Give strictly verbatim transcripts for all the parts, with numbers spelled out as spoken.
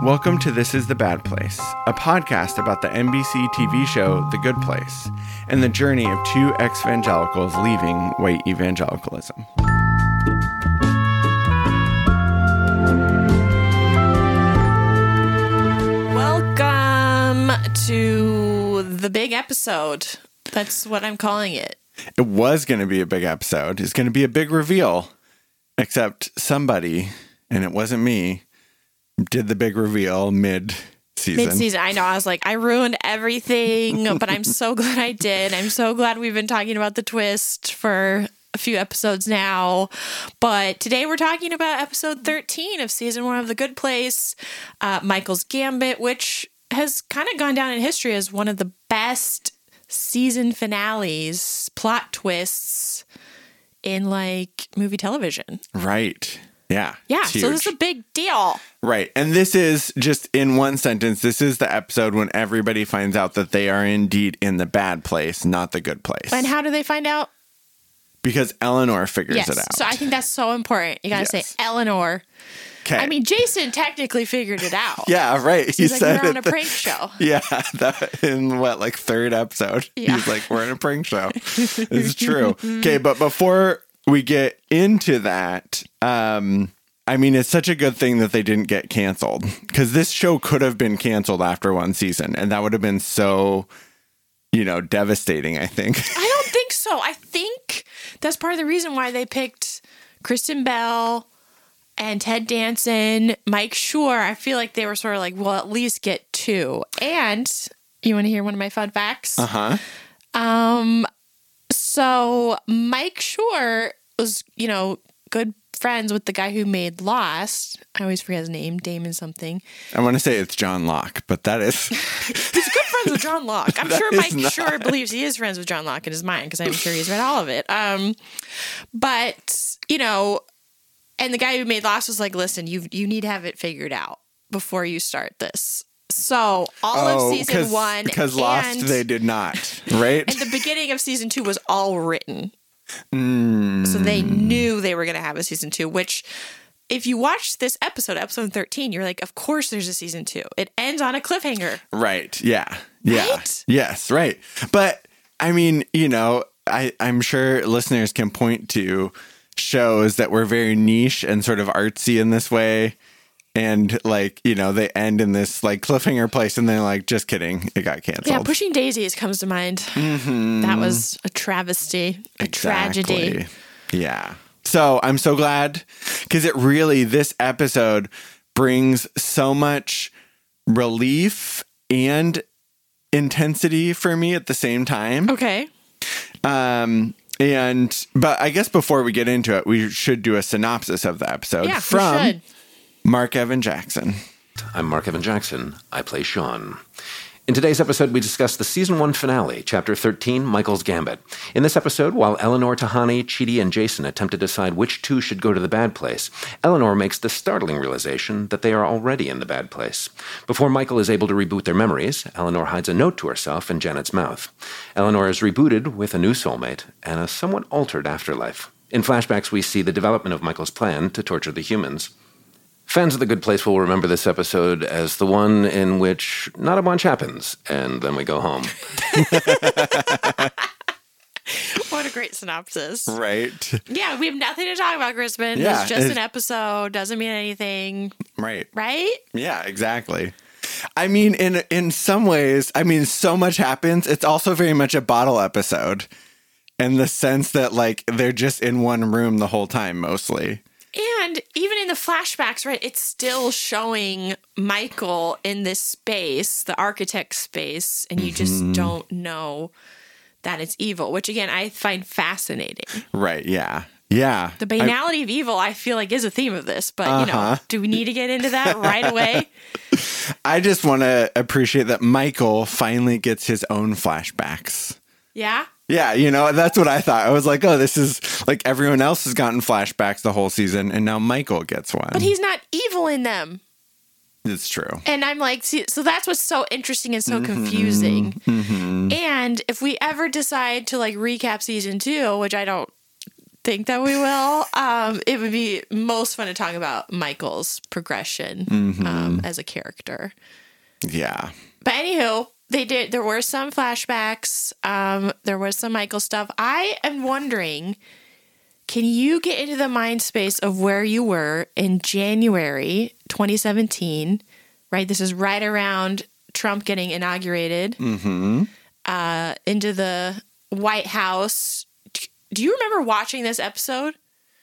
Welcome to This is the Bad Place, a podcast about the N B C T V show The Good Place and the journey of two ex-evangelicals leaving white evangelicalism. Welcome to the big episode. That's what I'm calling it. It was going to be a big episode. It's going to be a big reveal, except somebody, and it wasn't me, did the big reveal mid-season. Mid-season. I know. I was like, I ruined everything, but I'm so glad I did. I'm so glad we've been talking about the twist for a few episodes now. But today we're talking about episode thirteen of season one of The Good Place, uh, Michael's Gambit, which has kind of gone down in history as one of the best season finales, plot twists in like movie television. Right. Yeah. Yeah. So this is a big deal. Right. And this is just in one sentence. This is the episode when everybody finds out that they are indeed in the bad place, not the good place. And how do they find out? Because Eleanor figures yes. it out. So I think that's so important. You got to Yes. say Eleanor. Okay. I mean, Jason technically figured it out. Yeah, right. He's like, said we're on it a prank show. Yeah, that in what, like third episode? Yeah. He's like, we're in a prank show. It's true. Okay, but before we get into that, um, I mean, it's such a good thing that they didn't get canceled, because this show could have been canceled after one season, and that would have been so, you know, devastating, I think. I don't think so. I think that's part of the reason why they picked Kristen Bell and Ted Danson, Mike Schur. I feel like they were sort of like, well, at least get two. And you want to hear one of my fun facts? Uh-huh. Um, so Mike Schur was, you know, good friends with the guy who made Lost. I always forget his name, Damon something. I want to say it's John Locke, but that is... He's good friends with John Locke. I'm That sure is Mike not- Schur believes he is friends with John Locke in his mind, because I'm sure he's read all of it. Um, but, you know, and the guy who made Lost was like, listen, you you need to have it figured out before you start this. So all oh, of season one because Lost, and, they did not, right? and the beginning of season two was all written. Mm. So they knew they were going to have a season two, which if you watch this episode, episode thirteen, you're like, of course there's a season two. It ends on a cliffhanger. Right. Yeah. Yeah. Right? Yes. Right. But I mean, you know, I, I'm sure listeners can point to shows that were very niche and sort of artsy in this way. And like, you know, they end in this like cliffhanger place and they're like, just kidding. It got canceled. Yeah, Pushing Daisies comes to mind. Mm-hmm. That was a travesty, a Exactly. tragedy. Yeah. So I'm so glad, because it really, this episode brings so much relief and intensity for me at the same time. Okay. Um, and, but I guess before we get into it, we should do a synopsis of the episode Yeah, from we should. Mark Evan Jackson. I'm Mark Evan Jackson. I play Sean. In today's episode, we discuss the season one finale, chapter thirteen, Michael's Gambit. In this episode, while Eleanor, Tahani, Chidi, and Jason attempt to decide which two should go to the bad place, Eleanor makes the startling realization that they are already in the bad place. Before Michael is able to reboot their memories, Eleanor hides a note to herself in Janet's mouth. Eleanor is rebooted with a new soulmate and a somewhat altered afterlife. In flashbacks, we see the development of Michael's plan to torture the humans. Fans of The Good Place will remember this episode as the one in which not a bunch happens, and then we go home. What a great synopsis. Right. Yeah, we have nothing to talk about, Crispin. Yeah, it's just it's- an episode. Doesn't mean anything. Right. Right? Yeah, exactly. I mean, in in some ways, I mean, so much happens. It's also very much a bottle episode, in the sense that like they're just in one room the whole time, mostly. And even in the flashbacks, right, it's still showing Michael in this space, the architect space, and you just Mm-hmm. don't know that it's evil, which again, I find fascinating. Right. Yeah. Yeah. The banality of evil, I feel like, is a theme of this, but you know, Uh-huh. do we need to get into that right away? I just want to appreciate that Michael finally gets his own flashbacks. Yeah? Yeah, you know, that's what I thought. I was like, oh, this is like everyone else has gotten flashbacks the whole season, and now Michael gets one. But he's not evil in them. It's true. And I'm like, see, so that's what's so interesting and so confusing. Mm-hmm. And if we ever decide to like recap season two, which I don't think that we will. Um, it would be most fun to talk about Michael's progression Mm-hmm. um, as a character. Yeah. But anywho, they did. There were some flashbacks. Um, there was some Michael stuff. I am wondering, can you get into the mind space of where you were in January twenty seventeen? Right, this is right around Trump getting inaugurated. Mm-hmm. Uh, into the White House. Do you remember watching this episode?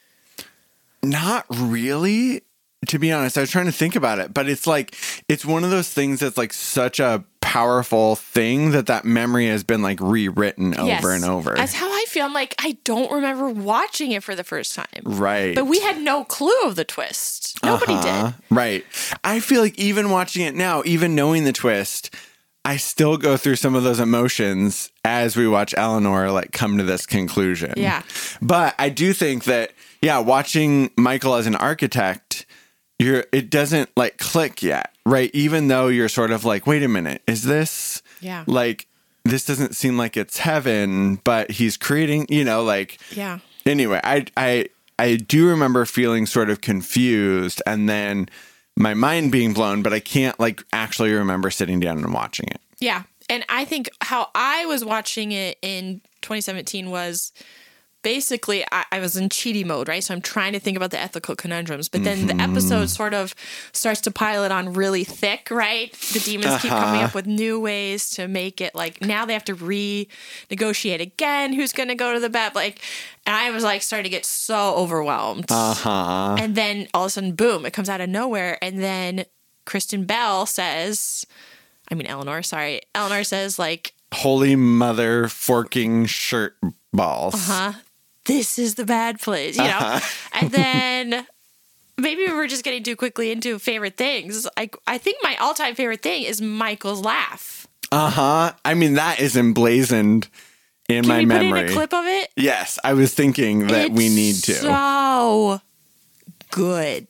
Not really, to be honest. I was trying to think about it, but it's like, it's one of those things that's like such a powerful thing that that memory has been like rewritten over Yes. and over. That's how I feel. I'm like, I don't remember watching it for the first time. Right. But we had no clue of the twist. Nobody Uh-huh. did. Right. I feel like even watching it now, even knowing the twist, I still go through some of those emotions as we watch Eleanor like come to this conclusion. Yeah. But I do think that, yeah, watching Michael as an architect, you're it doesn't like click yet, right? Even though you're sort of like, wait a minute, is this Yeah. like this doesn't seem like it's heaven, but he's creating, you know, like Yeah. anyway, I I I do remember feeling sort of confused and then my mind being blown, but I can't like actually remember sitting down and watching it. Yeah. And I think how I was watching it in twenty seventeen was basically I, I was in cheaty mode, right? So I'm trying to think about the ethical conundrums, but then Mm-hmm. the episode sort of starts to pile it on really thick, right? The demons keep Uh-huh. coming up with new ways to make it like now they have to renegotiate again. Who's going to go to the bat? Like, and I was like starting to get so overwhelmed. Uh-huh. And then all of a sudden, boom, it comes out of nowhere. And then Kristen Bell says, I mean, Eleanor, sorry. Eleanor says, like, Holy mother forking shirt balls. huh, this is the bad place, you know? Uh-huh. And then maybe we were just getting too quickly into favorite things. I, I think my all time favorite thing is Michael's laugh. Uh-huh. I mean, that is emblazoned in Can my we memory. put in a clip of it? Yes, I was thinking that It's we need to. So good.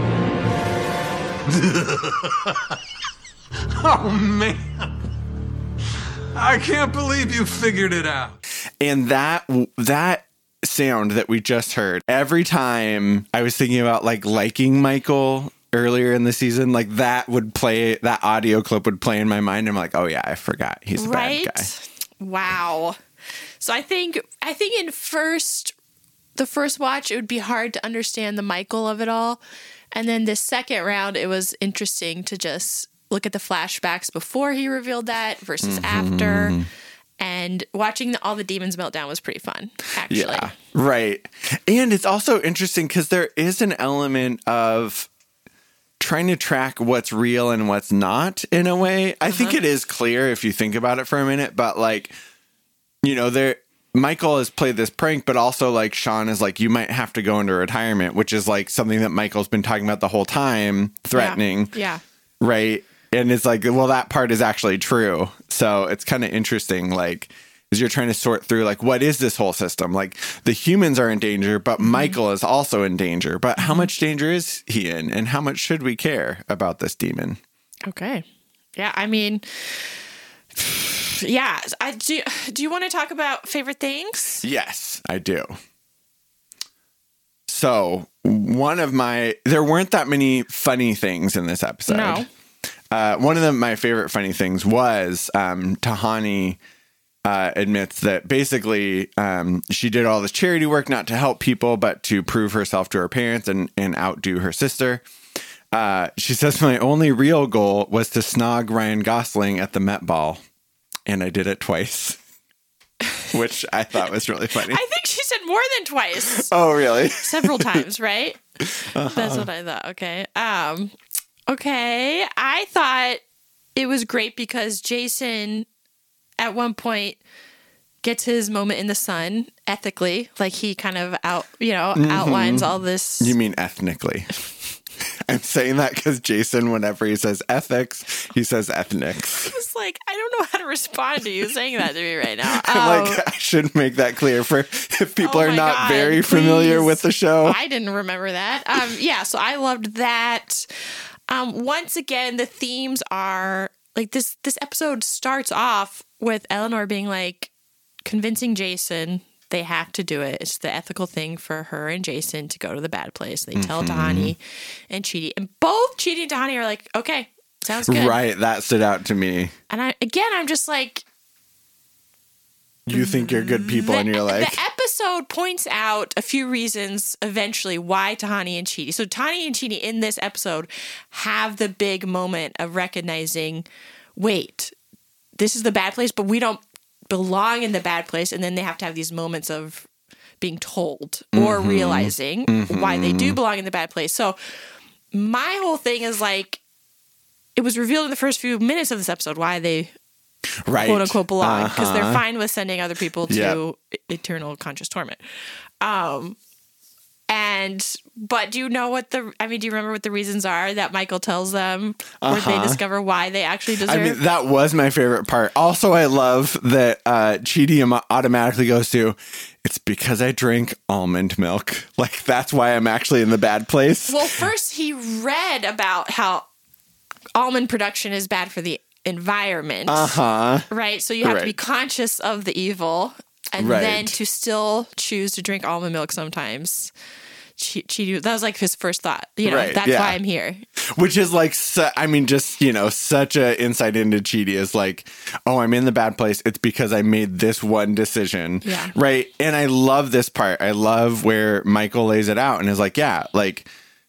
Oh, man. I can't believe you figured it out. And that that sound that we just heard, every time I was thinking about like liking Michael earlier in the season, like that would play, that audio clip would play in my mind. I'm like, oh yeah, I forgot he's a Right? bad guy. Wow. So I think I think in first the first watch it would be hard to understand the Michael of it all. And then the second round it was interesting to just look at the flashbacks before he revealed that versus Mm-hmm. after. And watching the, all the demons melt down was pretty fun, actually. Yeah, right. And it's also interesting because there is an element of trying to track what's real and what's not in a way. I think it is clear if you think about it for a minute, but like, you know, there Michael has played this prank, but also like Sean is like, you might have to go into retirement, which is like something that Michael's been talking about the whole time, threatening. Yeah. Right. And it's like, well, that part is actually true. So it's kind of interesting, like, as you're trying to sort through, like, what is this whole system? Like, the humans are in danger, but Michael is also in danger. But how much danger is he in? And how much should we care about this demon? Okay. Yeah, I mean, yeah. I do. Do you want to talk about favorite things? Yes, I do. So, one of my, there weren't that many funny things in this episode. No. Uh, one of the, my favorite funny things was um, Tahani uh, admits that basically um, she did all this charity work not to help people, but to prove herself to her parents and, and outdo her sister. Uh, she says, my only real goal was to snog Ryan Gosling at the Met Ball, and I did it twice, which I thought was really funny. I think she said more than twice. Oh, really? Several times, right? That's what I thought. Okay. Um, okay. I thought it was great because Jason at one point gets his moment in the sun ethically. Like he kind of out, you know, Mm-hmm. outlines all this. You mean ethnically? I'm saying that because Jason, whenever he says ethics, he says ethnics. It's like, I don't know how to respond to you saying that to me right now. I'm Um, like, I should make that clear for if people Oh are my not God, very familiar please. with the show. I didn't remember that. Um, yeah, so I loved that. Um, once again, the themes are like this. This episode starts off with Eleanor being like convincing Jason They have to do it. It's the ethical thing for her and Jason to go to the bad place. They tell mm-hmm. Tahani and Chidi. And both Chidi and Tahani are like, okay, sounds good. Right. That stood out to me. And I again, I'm just like... You think you're good people the, and you're like... The episode points out a few reasons eventually why Tahani and Chidi... So Tahani and Chidi in this episode have the big moment of recognizing, wait, this is the bad place, but we don't belong in the bad place. And then they have to have these moments of being told or mm-hmm. realizing mm-hmm. why they do belong in the bad place. So my whole thing is like, it was revealed in the first few minutes of this episode why they right. quote unquote belong, because uh-huh. they're fine with sending other people to yep. eternal conscious torment. Um, and but do you know what the? I mean, do you remember what the reasons are that Michael tells them, uh-huh. where they discover why they actually deserve? I mean, that was my favorite part. Also, I love that uh, Chidi automatically goes to, it's because I drink almond milk. Like that's why I'm actually in the bad place. Well, first he read about how almond production is bad for the environment. Uh-huh. Right? So you have right. to be conscious of the evil and right. then to still choose to drink almond milk sometimes. Ch- Chidi, that was like his first thought. You know, right. that's yeah. why I'm here. Which is like, su- I mean, just, you know, such a insight into Chidi is like, oh, I'm in the bad place. It's because I made this one decision. Yeah. Right. And I love this part. I love where Michael lays it out and is like, yeah, like,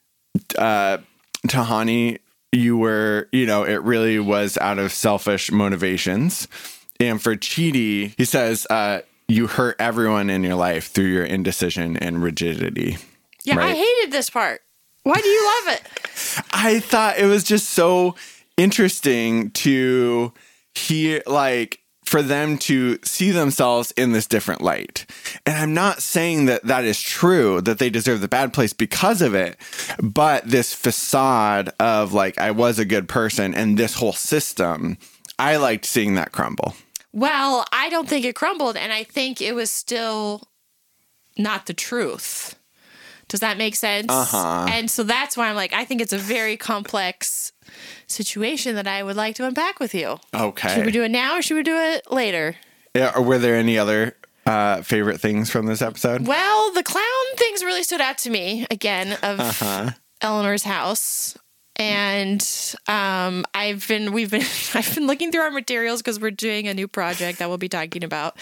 uh, Tahani, you were, you know, it really was out of selfish motivations. And for Chidi, he says, uh, you hurt everyone in your life through your indecision and rigidity. Yeah, right? I hated this part. Why do you love it? I thought it was just so interesting to hear, like, for them to see themselves in this different light. And I'm not saying that that is true, that they deserve the bad place because of it, but this facade of like, I was a good person and this whole system, I liked seeing that crumble. Well, I don't think it crumbled, and I think it was still not the truth. Does that make sense? Uh-huh. And so that's why I'm like, I think it's a very complex situation that I would like to unpack with you. Okay. Should we do it now or should we do it later? Yeah, or were there any other uh, favorite things from this episode? Well, the clown things really stood out to me, again, of uh-huh. Eleanor's house. And um, I've been, we've been, I've been looking through our materials because we're doing a new project that we'll be talking about.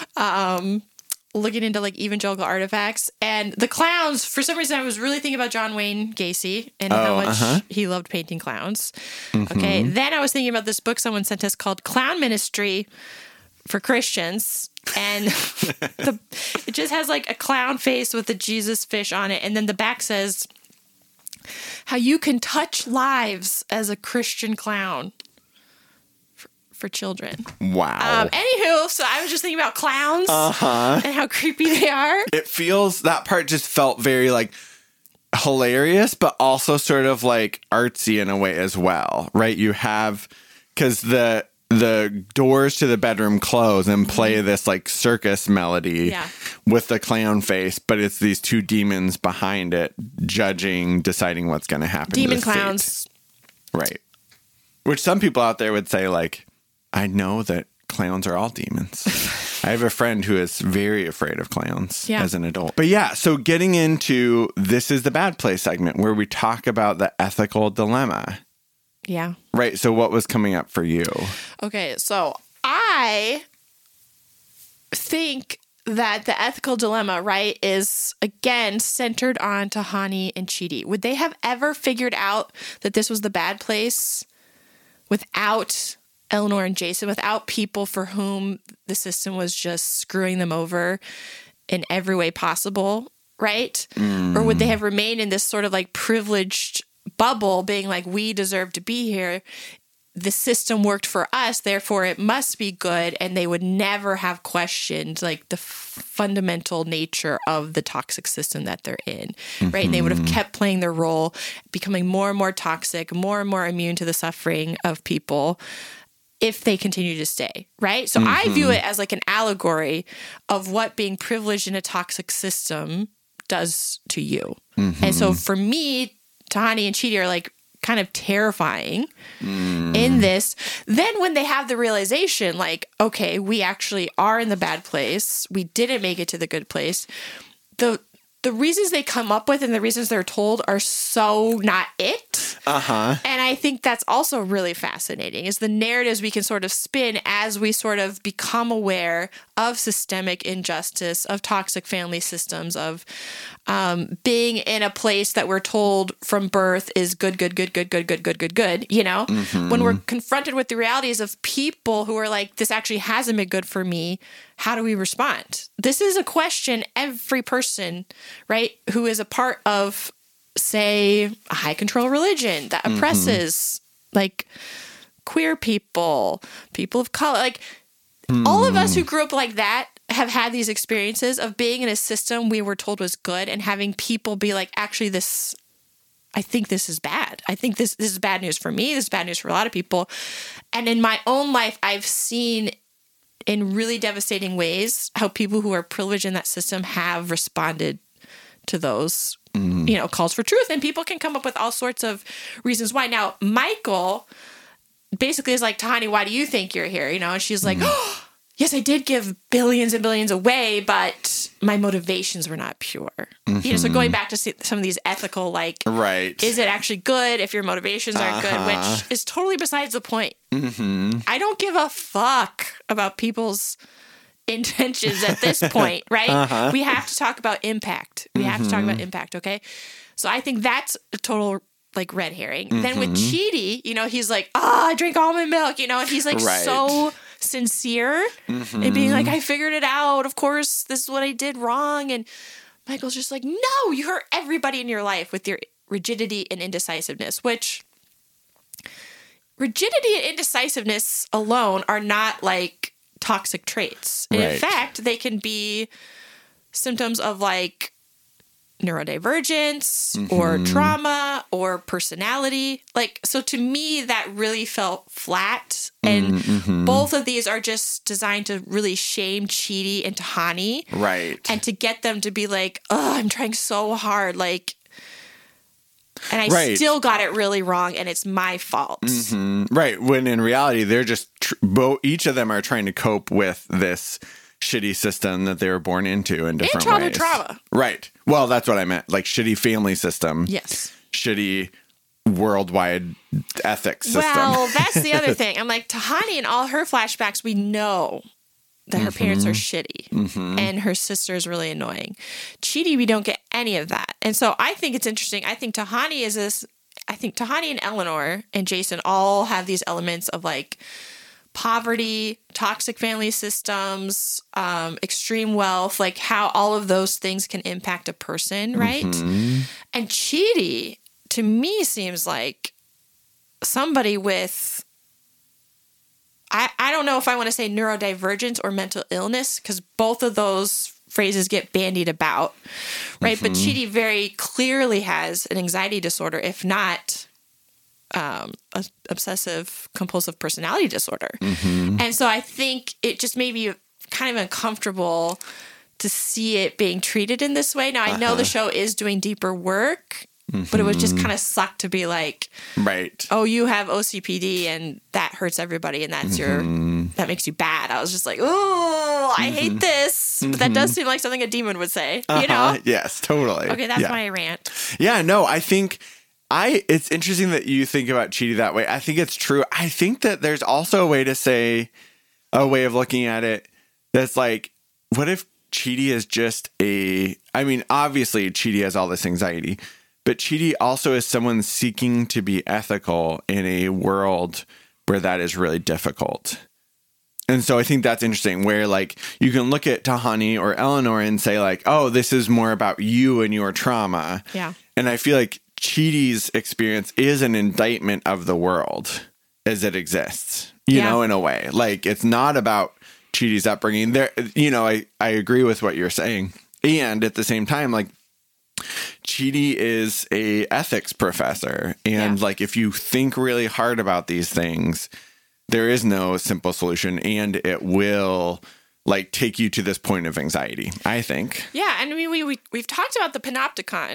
Um, looking into like evangelical artifacts and the clowns. For some reason, I was really thinking about John Wayne Gacy and oh, how much uh-huh. he loved painting clowns. Mm-hmm. Okay. Then I was thinking about this book someone sent us called Clown Ministry for Christians. And the, it just has like a clown face with a Jesus fish on it. And then the back says how you can touch lives as a Christian clown. For children. Wow. Um, anywho, so I was just thinking about clowns uh-huh. and how creepy they are. It feels, that part just felt very like hilarious, but also sort of like artsy in a way as well, right? You have, because the the doors to the bedroom close and play mm-hmm. this like circus melody yeah. with the clown face, but it's these two demons behind it judging, deciding what's going to happen. Demon to clowns. Fate. Right. Which some people out there would say like, I know that clowns are all demons. I have a friend who is very afraid of clowns yeah. as an adult. But yeah, so getting into This is the Bad Place segment where we talk about the ethical dilemma. Yeah. Right. So what was coming up for you? Okay. So I think that the ethical dilemma, right, is again centered on Tahani and Chidi. Would they have ever figured out that this was the bad place without Eleanor and Jason, without people for whom the system was just screwing them over in every way possible, right? Mm. Or would they have remained in this sort of like privileged bubble being like, we deserve to be here. The system worked for us, therefore it must be good. And they would never have questioned like the f- fundamental nature of the toxic system that they're in, mm-hmm. right? And they would have kept playing their role, becoming more and more toxic, more and more immune to the suffering of people if they continue to stay, right? So mm-hmm. I view it as like an allegory of what being privileged in a toxic system does to you. Mm-hmm. And so for me, Tahani and Chidi are like kind of terrifying Mm. in this. Then when they have the realization, like, okay, we actually are in the bad place. We didn't make it to the good place. The the reasons they come up with and the reasons they're told are so not it. Uh-huh. And I think that's also really fascinating, is the narratives we can sort of spin as we sort of become aware of systemic injustice, of toxic family systems, of um, being in a place that we're told from birth is good, good, good, good, good, good, good, good, good, you know? Mm-hmm. When we're confronted with the realities of people who are like, this actually hasn't been good for me, how do we respond? This is a question every person, right, who is a part of, say, a high control religion that oppresses mm-hmm. like queer people, people of color, like mm. all of us who grew up like that have had these experiences of being in a system we were told was good and having people be like, actually, this, I think this is bad. I think this, this is bad news for me. This is bad news for a lot of people. And in my own life, I've seen in really devastating ways how people who are privileged in that system have responded to those, mm. you know, calls for truth. And people can come up with all sorts of reasons why. Now, Michael basically is like, Tahani, why do you think you're here? You know, and she's like, mm. oh, yes, I did give billions and billions away, but my motivations were not pure. Mm-hmm. You know, so going back to some of these ethical, like, right. is it actually good if your motivations aren't uh-huh. good, which is totally besides the point. Mm-hmm. I don't give a fuck about people's intentions at this point, right? Uh-huh. We have to talk about impact. We have mm-hmm. to talk about impact, okay? So I think that's a total, like, red herring. Mm-hmm. Then with Chidi, you know, he's like, ah, oh, I drink almond milk, you know, and he's like right. so sincere mm-hmm. and being like, I figured it out. Of course, this is what I did wrong. And Michael's just like, no, you hurt everybody in your life with your rigidity and indecisiveness, which rigidity and indecisiveness alone are not like toxic traits. And right. in fact, they can be symptoms of like neurodivergence mm-hmm. or trauma or personality. Like, so to me, that really felt flat. And mm-hmm. both of these are just designed to really shame Chidi and Tahani. Right. And to get them to be like, oh, I'm trying so hard. Like, and I right. still got it really wrong, and it's my fault. Mm-hmm. Right. When in reality, they're just, tr- bo- each of them are trying to cope with this shitty system that they were born into in different and ways. trauma. Right. Well, that's what I meant. Like shitty family system. Yes. Shitty worldwide ethics system. Well, that's the other thing. I'm like, Tahani in all her flashbacks, we know that her mm-hmm. parents are shitty mm-hmm. and her sister is really annoying. Chidi, we don't get any of that. And so I think it's interesting. I think Tahani is this, I think Tahani and Eleanor and Jason all have these elements of like poverty, toxic family systems, um, extreme wealth, like how all of those things can impact a person, right? Mm-hmm. And Chidi, to me, seems like somebody with, I, I don't know if I want to say neurodivergence or mental illness, because both of those phrases get bandied about, right? Mm-hmm. But Chidi very clearly has an anxiety disorder, if not um, a obsessive compulsive personality disorder. Mm-hmm. And so I think it just made me kind of uncomfortable to see it being treated in this way. Now, I uh-huh. know the show is doing deeper work, mm-hmm. but it would just kind of suck to be like, right. oh, you have O C P D and that hurts everybody and that's mm-hmm. your, that makes you bad. I was just like, oh, I mm-hmm. hate this. Mm-hmm. But that does seem like something a demon would say, uh-huh. you know? Yes, totally. Okay, that's yeah. my rant. Yeah, no, I think I, it's interesting that you think about Chidi that way. I think it's true. I think that there's also a way to say, a way of looking at it that's like, what if Chidi is just a, I mean, obviously Chidi has all this anxiety, but Chidi also is someone seeking to be ethical in a world where that is really difficult. And so I think that's interesting, where like you can look at Tahani or Eleanor and say like, oh, this is more about you and your trauma. Yeah. And I feel like Chidi's experience is an indictment of the world as it exists, you yeah. know, in a way. Like it's not about Chidi's upbringing. There, you know, I, I agree with what you're saying. And at the same time, like, Chidi is a ethics professor. And yeah. like, if you think really hard about these things, there is no simple solution, and it will like take you to this point of anxiety, I think. Yeah. And I mean, we, we, we've talked about the panopticon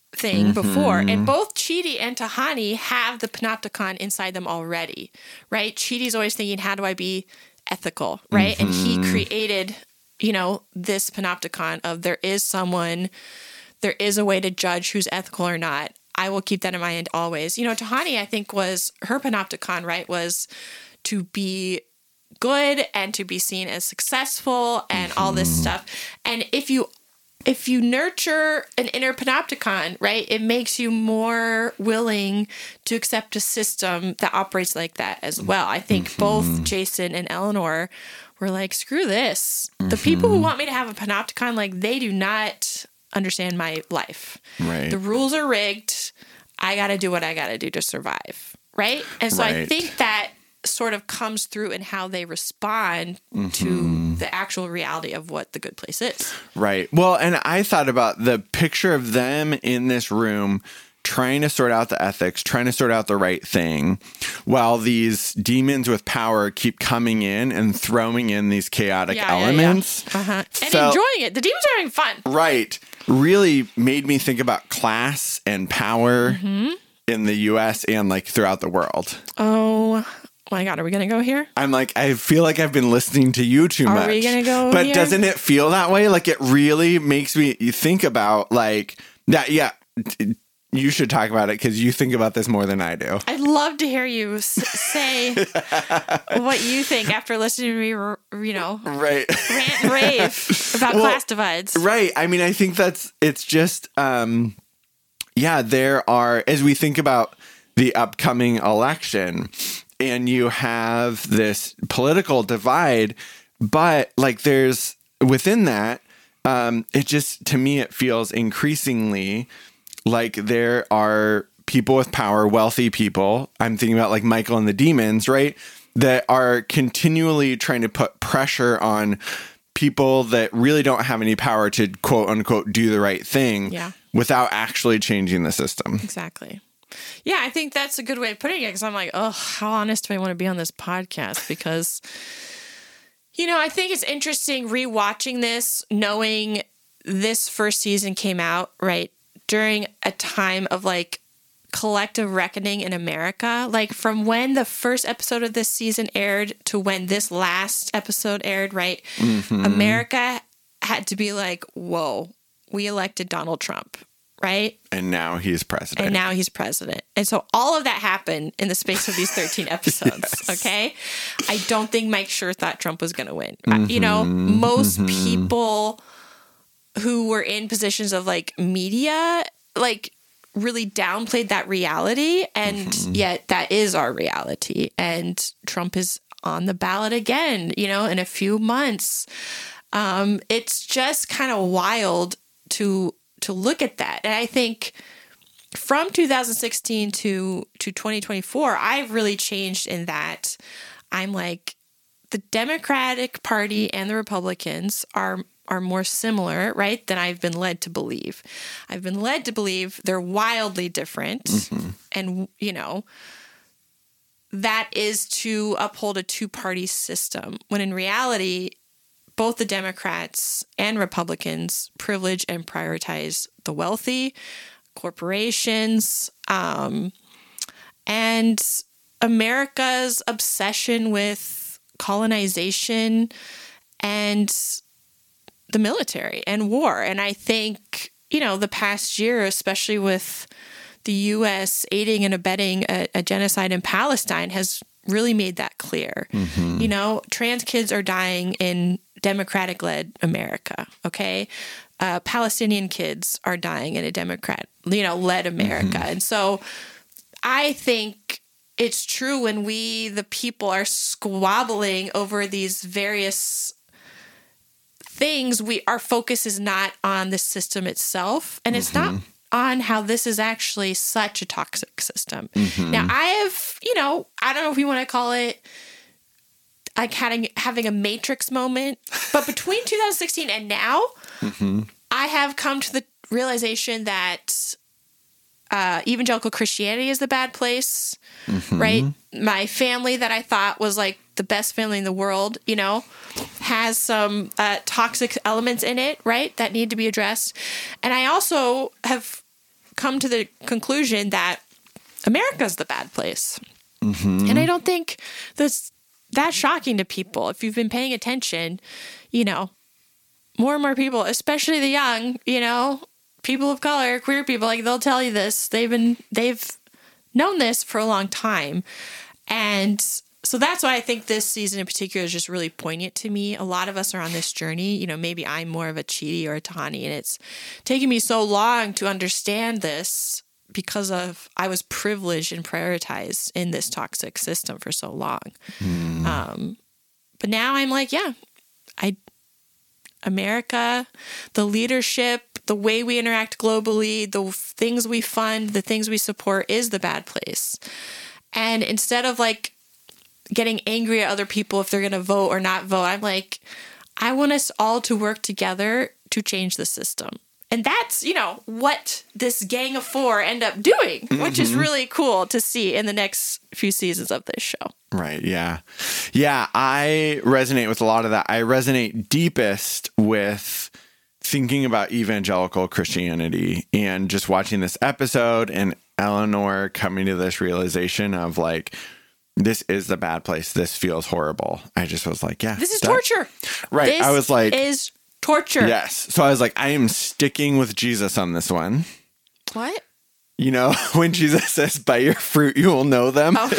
thing before, and both Chidi and Tahani have the panopticon inside them already, right? Chidi's always thinking, how do I be ethical, right? And he created, you know, this panopticon of there is someone, there is a way to judge who's ethical or not. I will keep that in mind always. You know, Tahani, I think, was her panopticon, right, was to be good and to be seen as successful and all this stuff. And if you If you nurture an inner panopticon, right, it makes you more willing to accept a system that operates like that as well. I think mm-hmm. both Jason and Eleanor were like, screw this. Mm-hmm. The people who want me to have a panopticon, like, they do not understand my life. Right. The rules are rigged. I got to do what I got to do to survive, right? And so right. I think that sort of comes through in how they respond mm-hmm. to the actual reality of what the good place is. Right. Well, and I thought about the picture of them in this room trying to sort out the ethics, trying to sort out the right thing, while these demons with power keep coming in and throwing in these chaotic yeah, elements. Yeah, yeah. Uh-huh. And so, enjoying it. The demons are having fun. Right. Really made me think about class and power mm-hmm. in the U S and like throughout the world. Oh, my God, are we going to go here? I'm like, I feel like I've been listening to you too are much. Are we going to go But here? doesn't it feel that way? Like, it really makes me you think about, like, that, yeah, you should talk about it because you think about this more than I do. I'd love to hear you s- say what you think after listening to me, you know, right. rant and rave about well, class divides. Right. I mean, I think that's, it's just, um, yeah, there are, as we think about the upcoming election, and you have this political divide, but like there's within that, um, it just, to me, it feels increasingly like there are people with power, wealthy people. I'm thinking about like Michael and the demons, right? That are continually trying to put pressure on people that really don't have any power to quote unquote do the right thing yeah. without actually changing the system. Exactly. Yeah, I think that's a good way of putting it because I'm like, oh, how honest do I want to be on this podcast? Because, you know, I think it's interesting rewatching this, knowing this first season came out, right, during a time of like collective reckoning in America. Like from when the first episode of this season aired to when this last episode aired, right, mm-hmm. America had to be like, whoa, we elected Donald Trump. Right? And now he's president. And now he's president. And so all of that happened in the space of these thirteen episodes. Yes. Okay? I don't think Mike Schur thought Trump was going to win. Mm-hmm. You know, most mm-hmm. people who were in positions of like media, like really downplayed that reality. And mm-hmm. yet that is our reality. And Trump is on the ballot again, you know, in a few months. Um, it's just kind of wild to to look at that. And I think from two thousand sixteen to, to twenty twenty-four, I've really changed in that I'm like, the Democratic Party and the Republicans are are more similar, right, than I've been led to believe. I've been led to believe they're wildly different. Mm-hmm. And, you know, that is to uphold a two-party system, when in reality, both the Democrats and Republicans privilege and prioritize the wealthy, corporations, um, and America's obsession with colonization and the military and war. And I think, you know, the past year, especially with the U S aiding and abetting a, a genocide in Palestine, has really made that clear. Mm-hmm. You know, trans kids are dying in Democratic-led America, okay? Uh, Palestinian kids are dying in a Democrat, you know, led America. Mm-hmm. And so I think it's true when we, the people, are squabbling over these various things, we our focus is not on the system itself, and it's mm-hmm. not on how this is actually such a toxic system. Mm-hmm. Now, I have, you know, I don't know if you want to call it like having, having a Matrix moment, but between two thousand sixteen and now, mm-hmm. I have come to the realization that uh, evangelical Christianity is the bad place, mm-hmm. right? My family that I thought was like the best family in the world, you know, has some uh, toxic elements in it, right, that need to be addressed. And I also have come to the conclusion that America's the bad place. Mm-hmm. And I don't think that's that shocking to people. If you've been paying attention, you know, more and more people, especially the young, you know, people of color, queer people, like they'll tell you this. They've been, they've known this for a long time. And so that's why I think this season in particular is just really poignant to me. A lot of us are on this journey. You know, maybe I'm more of a Chidi or a Tahani, and it's taken me so long to understand this because of I was privileged and prioritized in this toxic system for so long. Mm. Um, but now I'm like, yeah, I, America, the leadership, the way we interact globally, the things we fund, the things we support is the bad place. And instead of like getting angry at other people if they're going to vote or not vote, I'm like, I want us all to work together to change the system. And that's, you know, what this gang of four end up doing, mm-hmm. which is really cool to see in the next few seasons of this show. Right. Yeah. Yeah. I resonate with a lot of that. I resonate deepest with thinking about evangelical Christianity and just watching this episode and Eleanor coming to this realization of like, this is the bad place. This feels horrible. I just was like, yeah. This is that, torture. Right. This I was like, is torture. Yes. So I was like, I am sticking with Jesus on this one. What? You know, when Jesus says, by your fruit, you will know them. Oh.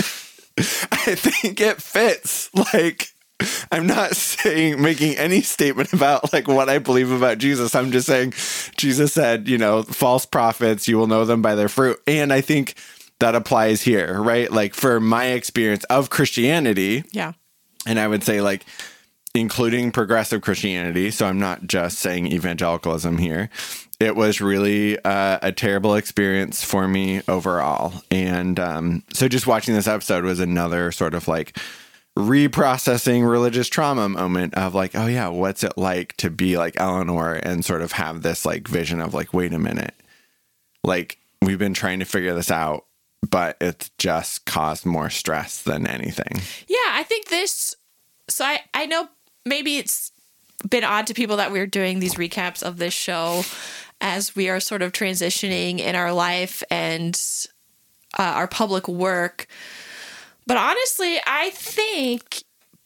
I think it fits. Like, I'm not saying, making any statement about like what I believe about Jesus. I'm just saying Jesus said, you know, false prophets, you will know them by their fruit. And I think that applies here, right? Like for my experience of Christianity. Yeah. And I would say like, including progressive Christianity. So I'm not just saying evangelicalism here. It was really uh, a terrible experience for me overall. And um, so just watching this episode was another sort of like reprocessing religious trauma moment of like, oh yeah, what's it like to be like Eleanor and sort of have this like vision of like, wait a minute, like we've been trying to figure this out, but it's just caused more stress than anything. Yeah, I think this, so I, I know maybe it's been odd to people that we're doing these recaps of this show as we are sort of transitioning in our life and uh, our public work. But honestly, I think,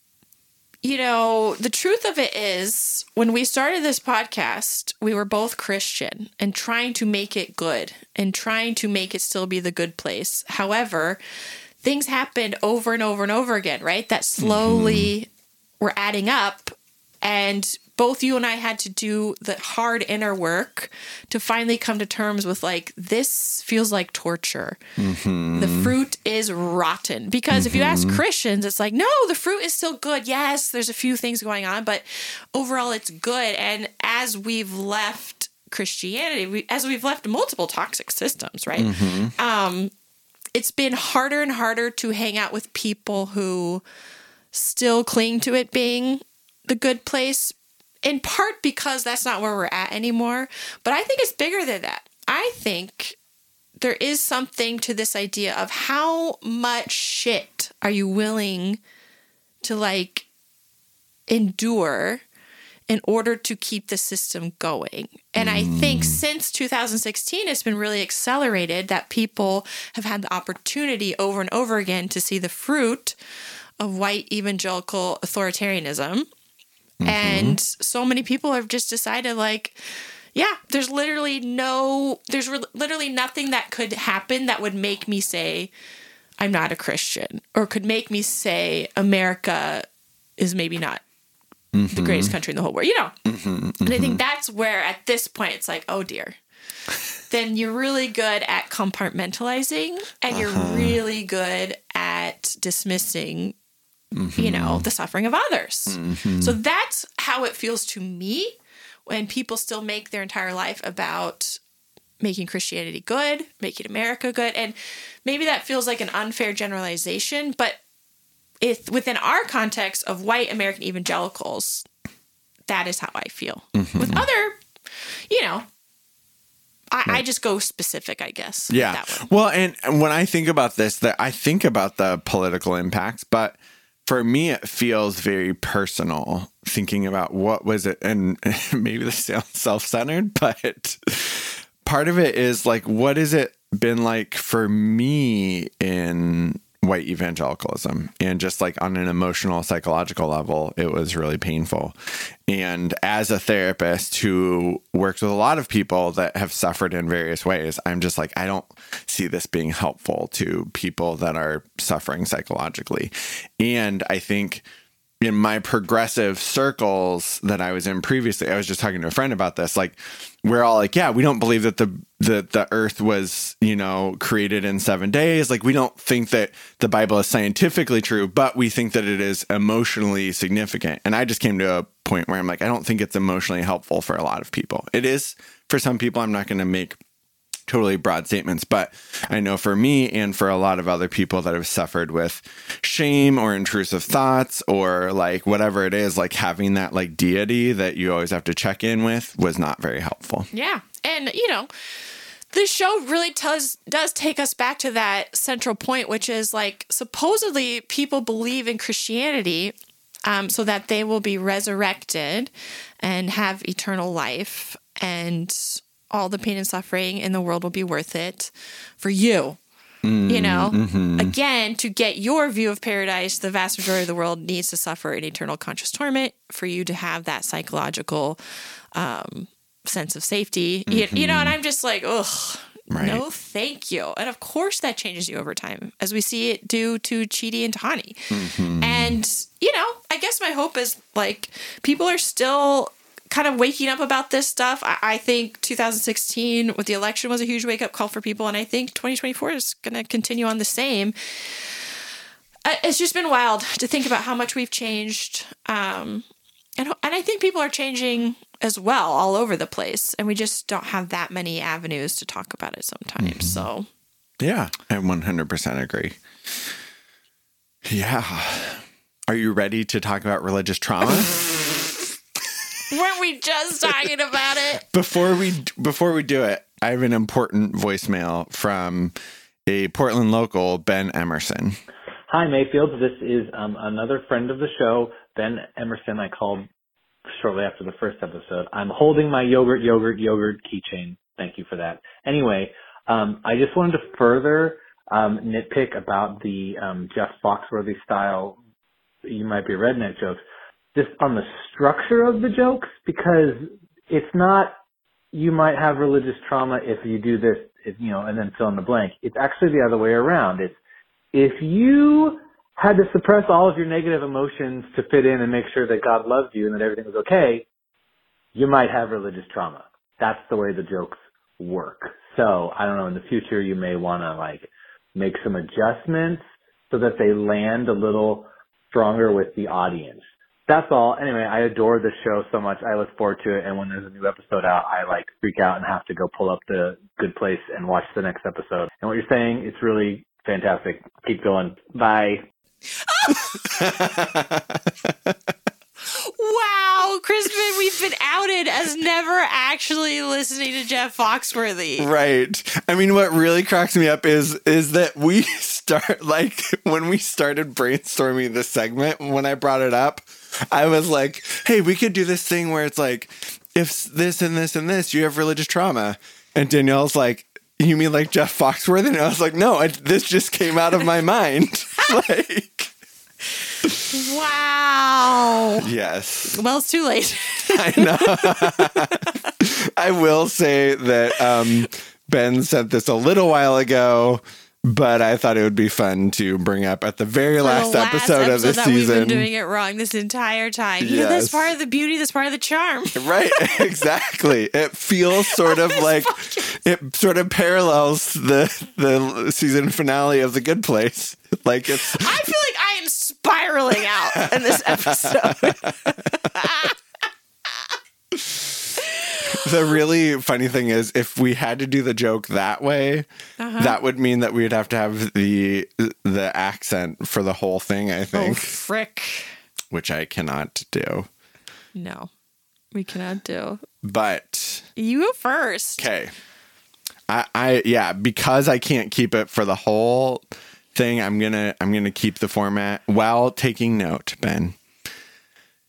you know, the truth of it is when we started this podcast, we were both Christian and trying to make it good and trying to make it still be the good place. However, things happened over and over and over again, right? That slowly mm-hmm. were adding up. And both you and I had to do the hard inner work to finally come to terms with like, this feels like torture. Mm-hmm. The fruit is rotten. Because mm-hmm. if you ask Christians, it's like, no, the fruit is still good. Yes, there's a few things going on, but overall it's good. And as we've left Christianity, we, as we've left multiple toxic systems, right? Mm-hmm. Um, it's been harder and harder to hang out with people who still cling to it being the good place, in part because that's not where we're at anymore. But I think it's bigger than that. I think there is something to this idea of how much shit are you willing to like endure in order to keep the system going. And I think since two thousand sixteen, it's been really accelerated that people have had the opportunity over and over again to see the fruit of white evangelical authoritarianism. Mm-hmm. And so many people have just decided like, yeah, there's literally no, there's re- literally nothing that could happen that would make me say I'm not a Christian or could make me say America is maybe not mm-hmm. the greatest country in the whole world, you know? Mm-hmm, mm-hmm. And I think that's where at this point it's like, oh dear, then you're really good at compartmentalizing and you're uh-huh. really good at dismissing Mm-hmm. you know, the suffering of others. Mm-hmm. So that's how it feels to me when people still make their entire life about making Christianity good, making America good. And maybe that feels like an unfair generalization, but if within our context of white American evangelicals, that is how I feel. Mm-hmm. With other, you know, I, right. I just go specific, I guess. Yeah. Well, and, and when I think about this, that I think about the political impacts, but for me, it feels very personal thinking about what was it, and maybe this sounds self-centered, but part of it is like, what has it been like for me in white evangelicalism? And just like on an emotional, psychological level, it was really painful. And as a therapist who works with a lot of people that have suffered in various ways, I'm just like, I don't see this being helpful to people that are suffering psychologically. And I think in my progressive circles that I was in previously, I was just talking to a friend about this. Like, we're all like, yeah, we don't believe that the the, the earth was, you know, created in seven days. Like, we don't think that the Bible is scientifically true, but we think that it is emotionally significant. And I just came to a point where I'm like, I don't think it's emotionally helpful for a lot of people. It is for some people. I'm not going to make totally broad statements, but I know for me and for a lot of other people that have suffered with shame or intrusive thoughts or like whatever it is, like having that like deity that you always have to check in with was not very helpful. Yeah. And, you know, this show really does does take us back to that central point, which is like supposedly people believe in Christianity um, so that they will be resurrected and have eternal life, and all the pain and suffering in the world will be worth it for you. Mm, you know, mm-hmm. Again, to get your view of paradise, the vast majority of the world needs to suffer an eternal conscious torment for you to have that psychological um, sense of safety. Mm-hmm. You, you know, and I'm just like, ugh, right. No, thank you. And of course that changes you over time, as we see it do to Chidi and Tahani. Mm-hmm. And, you know, I guess my hope is like people are still kind of waking up about this stuff. I, I think two thousand sixteen with the election was a huge wake up call for people. And I think twenty twenty-four is going to continue on the same. It's just been wild to think about how much we've changed. Um, and, and I think people are changing as well all over the place. And we just don't have that many avenues to talk about it sometimes. Mm-hmm. So, yeah, I one hundred percent agree. Yeah. Are you ready to talk about religious trauma? Weren't we just talking about it? Before we before we do it, I have an important voicemail from a Portland local, Ben Emerson. Hi, Mayfield. This is um, another friend of the show, Ben Emerson. I called shortly after the first episode. I'm holding my yogurt, yogurt, yogurt keychain. Thank you for that. Anyway, um, I just wanted to further um, nitpick about the um, Jeff Foxworthy style, you might be redneck jokes. Just on the structure of the jokes, because it's not, you might have religious trauma if you do this, if, you know, and then fill in the blank. It's actually the other way around. It's if you had to suppress all of your negative emotions to fit in and make sure that God loves you and that everything was okay, you might have religious trauma. That's the way the jokes work. So I don't know, in the future you may want to like make some adjustments so that they land a little stronger with the audience. That's all. Anyway, I adore this show so much. I look forward to it. And when there's a new episode out, I like freak out and have to go pull up the Good Place and watch the next episode. And what you're saying, it's really fantastic. Keep going. Bye. Wow, Crispin, we've been outed as never actually listening to Jeff Foxworthy. Right. I mean, what really cracks me up is is that we start, like, when we started brainstorming this segment, when I brought it up, I was like, hey, we could do this thing where it's like, if this and this and this, you have religious trauma. And Danielle's like, you mean like Jeff Foxworthy? And I was like, no, I, this just came out of my mind. Like, wow. Yes. Well, it's too late. I know. I will say that um, Ben sent this a little while ago, but I thought it would be fun to bring up at the very For last, the last episode, episode of the that season. We've been doing it wrong this entire time. Yes. Yeah, that's part of the beauty. That's part of the charm. Right. Exactly. It feels sort of like it sort of parallels the the season finale of The Good Place. Like it's. I feel like I am spiraling out in this episode. The really funny thing is, if we had to do the joke that way, uh-huh. that would mean that we'd have to have the the accent for the whole thing, I think. Oh, frick. Which I cannot do. No, we cannot do. But. You go first. Okay. I, I, yeah, because I can't keep it for the whole thing, I'm gonna, I'm gonna keep the format while taking note, Ben.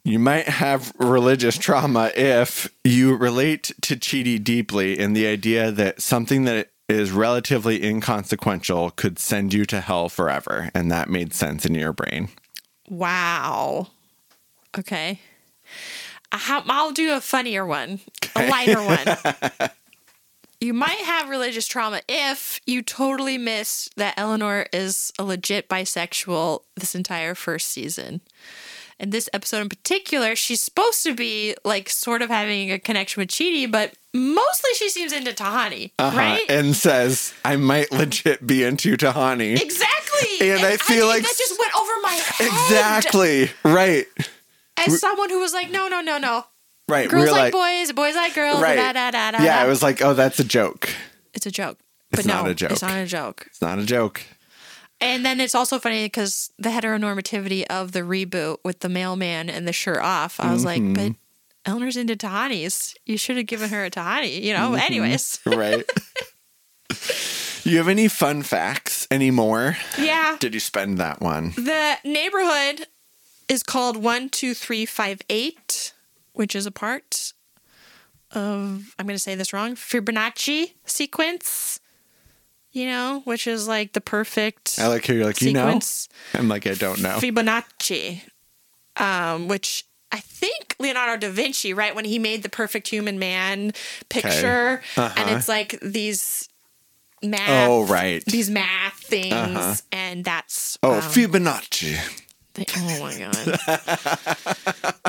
You might have religious trauma if you relate to Chidi deeply in the idea that something that is relatively inconsequential could send you to hell forever. And that made sense in your brain. Wow. Okay. I'll do a funnier one, a lighter one. You might have religious trauma if you totally miss that Eleanor is a legit bisexual this entire first season. In this episode in particular, she's supposed to be like sort of having a connection with Chidi, but mostly she seems into Tahani, uh-huh. right? And says, I might legit be into Tahani. Exactly. And, and I feel I like that just went over my head. Exactly. Right. As someone who was like, no, no, no, no. Right. Girls we like, like boys, boys like girls. Right. Da, da, da, da, yeah, da. it was like, oh, that's a joke. It's a joke. It's but not no, a joke. It's not a joke. It's not a joke. And then it's also funny because the heteronormativity of the reboot with the mailman and the shirt off, I was mm-hmm. like, but Eleanor's into Tahani's. You should have given her a Tahani, you know? Mm-hmm. Anyways. Right. You have any fun facts anymore? Yeah. Did you spend that one? The neighborhood is called one two three five eight, which is a part of, I'm going to say this wrong, Fibonacci sequence. You know, which is like the perfect I like how you're like, sequence. You know? I'm like, I don't know. Fibonacci, um, which I think Leonardo da Vinci, right, when he made the perfect human man picture, okay. uh-huh. and it's like these math, oh, right. these math things, uh-huh. and that's... Oh, um, Fibonacci. The, oh, my God.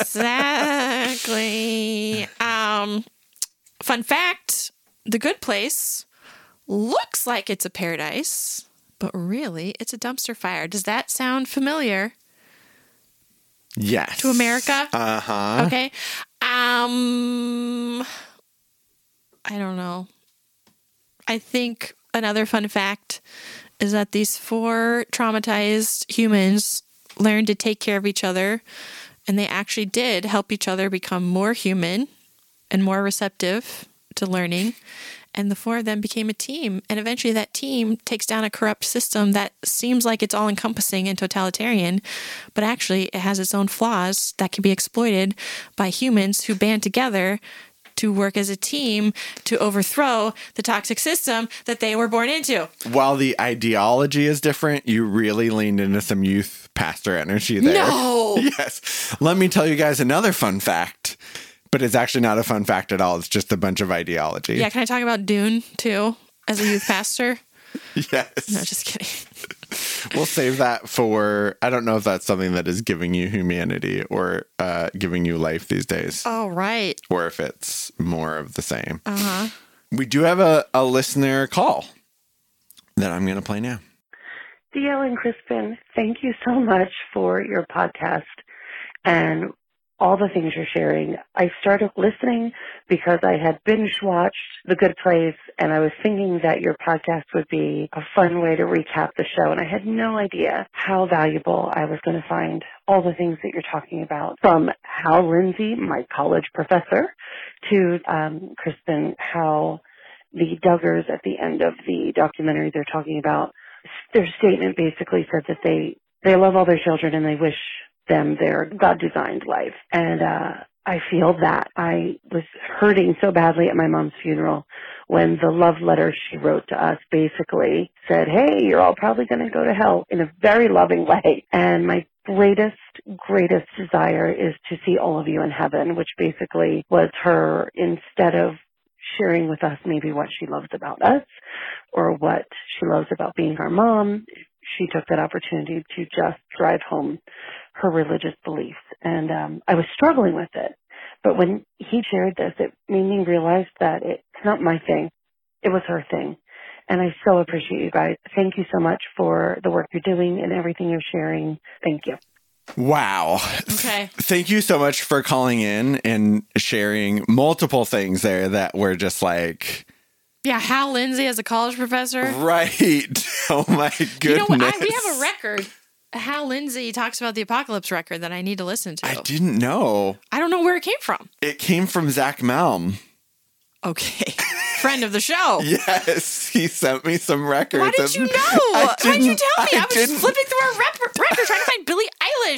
Exactly. Um, fun fact, The Good Place... looks like it's a paradise, but really it's a dumpster fire. Does that sound familiar? Yes. To America? Uh-huh. Okay. Um, I don't know. I think another fun fact is that these four traumatized humans learned to take care of each other, and they actually did help each other become more human and more receptive to learning. And the four of them became a team. And eventually that team takes down a corrupt system that seems like it's all-encompassing and totalitarian, but actually it has its own flaws that can be exploited by humans who band together to work as a team to overthrow the toxic system that they were born into. While the ideology is different, you really leaned into some youth pastor energy there. No! Yes. Let me tell you guys another fun fact. But it's actually not a fun fact at all. It's just a bunch of ideology. Yeah, can I talk about Dune, too, as a youth pastor? Yes. No, just kidding. We'll save that for, I don't know if that's something that is giving you humanity or uh, giving you life these days. Oh, right. Or if it's more of the same. Uh-huh. We do have a, a listener call that I'm going to play now. D L and Crispin, thank you so much for your podcast and all the things you're sharing. I started listening because I had binge watched The Good Place, and I was thinking that your podcast would be a fun way to recap the show, and I had no idea how valuable I was going to find all the things that you're talking about, from Hal Lindsey, my college professor, to um, Crispin, how the Duggars at the end of the documentary they're talking about, their statement basically said that they, they love all their children and they wish them their God-designed life. And uh, I feel that. I was hurting so badly at my mom's funeral when the love letter she wrote to us basically said, hey, you're all probably going to go to hell, in a very loving way. And my greatest, greatest desire is to see all of you in heaven, which basically was her, instead of sharing with us maybe what she loves about us or what she loves about being our mom, she took that opportunity to just drive home her religious beliefs. And um, I was struggling with it. But when he shared this, it made me realize that it's not my thing. It was her thing. And I so appreciate you guys. Thank you so much for the work you're doing and everything you're sharing. Thank you. Wow. Okay. Thank you so much for calling in and sharing multiple things there that were just like... Yeah, Hal Lindsey as a college professor. Right. Oh, my goodness. You know what? I, we have a record. Hal Lindsey talks about the Apocalypse record that I need to listen to. I didn't know. I don't know where it came from. It came from Zach Malm. Okay. Friend of the show. Yes. He sent me some records. Why did you know? Why did you tell me? I, I was didn't. flipping through our rep- record trying to find Billie Eilish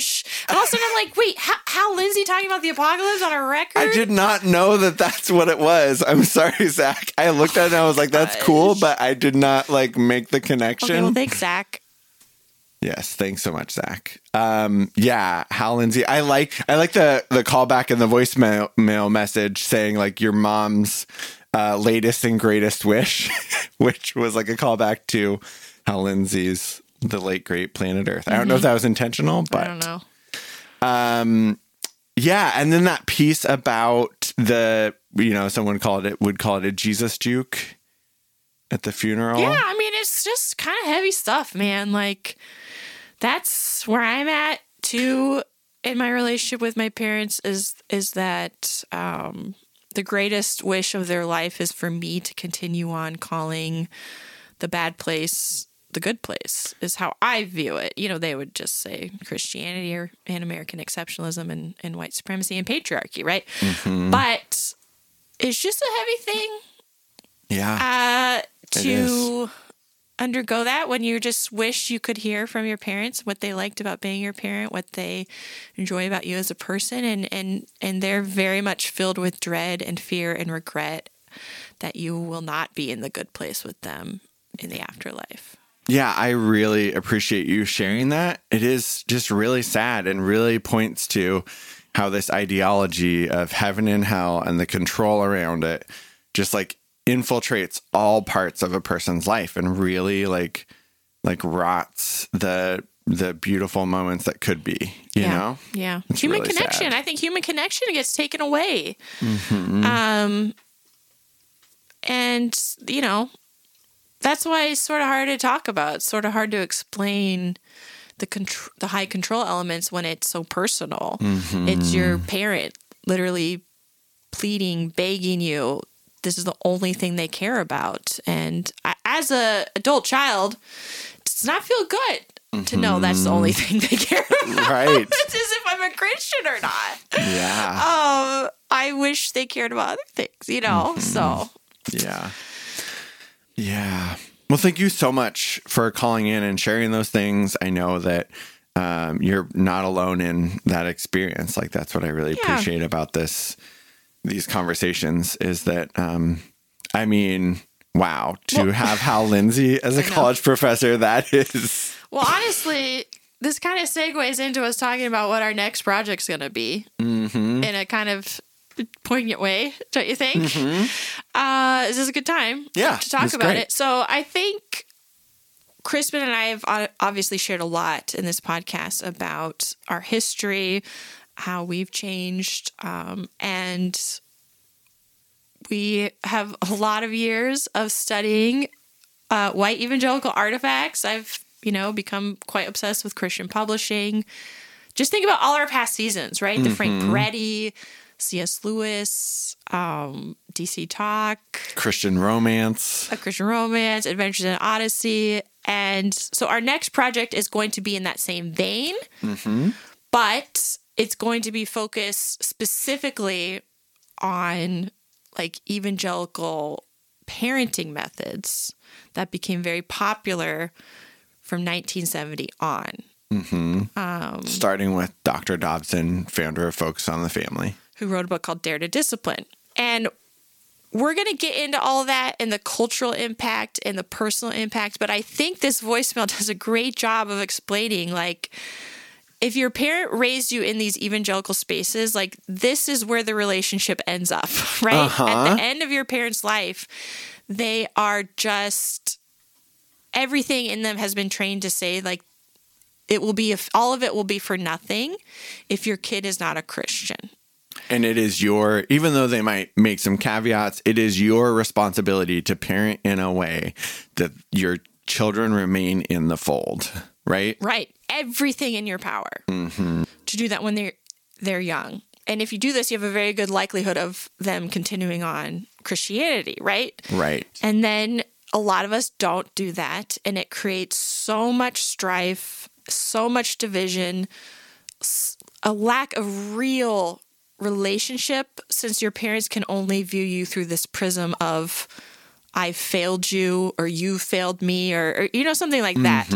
And also, I'm like, wait, how, how Lindsay talking about the apocalypse on a record? I did not know that that's what it was. I'm sorry, Zach. I looked at it and I was like, that's cool, but I did not like make the connection. Okay, well, thanks, Zach. Yes, thanks so much, Zach. Um, yeah, Hal Lindsey. I like I like the the callback in the voicemail mail message saying like your mom's uh, latest and greatest wish, which was like a callback to Hal Lindsey's The Late Great Planet Earth. Mm-hmm. I don't know if that was intentional, but I don't know. Um, yeah, and then that piece about the, you know, someone called it would call it a Jesus juke at the funeral. Yeah, I mean, it's just kind of heavy stuff, man. Like, that's where I'm at too in my relationship with my parents. Is is that um, the greatest wish of their life is for me to continue on calling the bad place the good place, is how I view it. You know, they would just say Christianity or and American exceptionalism and, and white supremacy and patriarchy, right? Mm-hmm. But it's just a heavy thing. Yeah. Uh, to undergo that when you just wish you could hear from your parents what they liked about being your parent, what they enjoy about you as a person, and and and they're very much filled with dread and fear and regret that you will not be in the good place with them in the afterlife. Yeah, I really appreciate you sharing that. It is just really sad and really points to how this ideology of heaven and hell and the control around it just like infiltrates all parts of a person's life and really like like rots the the beautiful moments that could be, you yeah. know? Yeah. It's human really connection. sad. I think human connection gets taken away. Mm-hmm. Um, and, you know, that's why it's sort of hard to talk about. It's sort of hard to explain the contr- the high control elements when it's so personal. Mm-hmm. It's your parent literally pleading, begging you. This is the only thing they care about. And I, as a adult child, it does not feel good mm-hmm. to know that's the only thing they care about. Right. It's as if I'm a Christian or not. Yeah. Um, I wish they cared about other things, you know? Mm-hmm. So. Yeah. Yeah. Well, thank you so much for calling in and sharing those things. I know that um, you're not alone in that experience. Like, that's what I really yeah. appreciate about this, these conversations is that, um, I mean, wow, to well, have Hal Lindsey as a college professor, that is. Well, honestly, this kind of segues into us talking about what our next project's going to be mm-hmm. in a kind of poignant way, don't you think? Mm-hmm. Uh, this is a good time yeah, to talk about great. it. So I think Crispin and I have obviously shared a lot in this podcast about our history, how we've changed, um, and we have a lot of years of studying uh, white evangelical artifacts. I've, you know, become quite obsessed with Christian publishing. Just think about all our past seasons, right? Mm-hmm. The Frank Peretti, C S. Lewis, um, D C Talk, Christian Romance, A Christian Romance, Adventures in Odyssey. And so our next project is going to be in that same vein, mm-hmm. but it's going to be focused specifically on like evangelical parenting methods that became very popular from nineteen seventy on. Mm-hmm. Um, Starting with Doctor Dobson, founder of Focus on the Family, who wrote a book called Dare to Discipline. And we're going to get into all of that and the cultural impact and the personal impact. But I think this voicemail does a great job of explaining, like, if your parent raised you in these evangelical spaces, like, this is where the relationship ends up, right? Uh-huh. At the end of your parent's life, they are just, everything in them has been trained to say, like, it will be, if all of it will be for nothing if your kid is not a Christian. And it is your, even though they might make some caveats, it is your responsibility to parent in a way that your children remain in the fold, right? Right. Everything in your power mm-hmm. to do that when they're they're young. And if you do this, you have a very good likelihood of them continuing on Christianity, right? Right. And then a lot of us don't do that, and it creates so much strife, so much division, a lack of real relationship, since your parents can only view you through this prism of I failed you or you failed me or, or you know, something like that. Mm-hmm.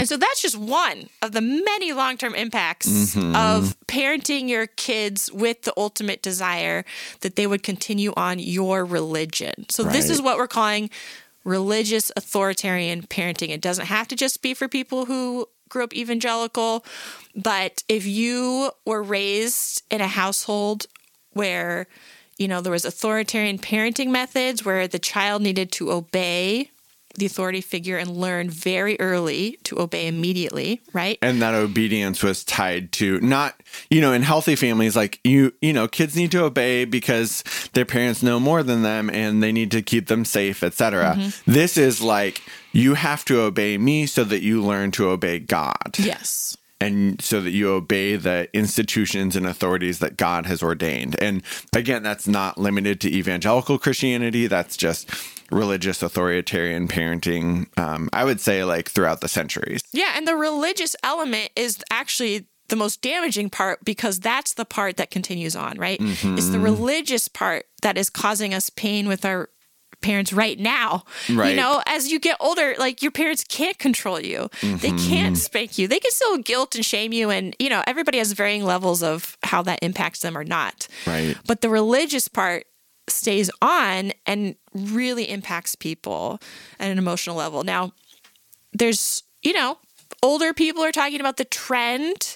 And so that's just one of the many long-term impacts Mm-hmm. of parenting your kids with the ultimate desire that they would continue on your religion. So this Right. is what we're calling religious authoritarian parenting. It doesn't have to just be for people who grew up evangelical, but if you were raised in a household where, you know, there was authoritarian parenting methods where the child needed to obey the authority figure and learn very early to obey immediately, right? And that obedience was tied to not, you know, in healthy families, like you, you know, kids need to obey because their parents know more than them and they need to keep them safe, et cetera. Mm-hmm. This is like, you have to obey me so that you learn to obey God. Yes. And so that you obey the institutions and authorities that God has ordained. And again, that's not limited to evangelical Christianity. That's just religious authoritarian parenting, um, I would say, like throughout the centuries. Yeah, and the religious element is actually the most damaging part because that's the part that continues on, right? Mm-hmm. It's the religious part that is causing us pain with our parents right now. Right. You know, as you get older, like your parents can't control you. Mm-hmm. They can't spank you. They can still guilt and shame you. And, you know, everybody has varying levels of how that impacts them or not. Right. But the religious part stays on and really impacts people at an emotional level. Now, there's, you know, older people are talking about the trend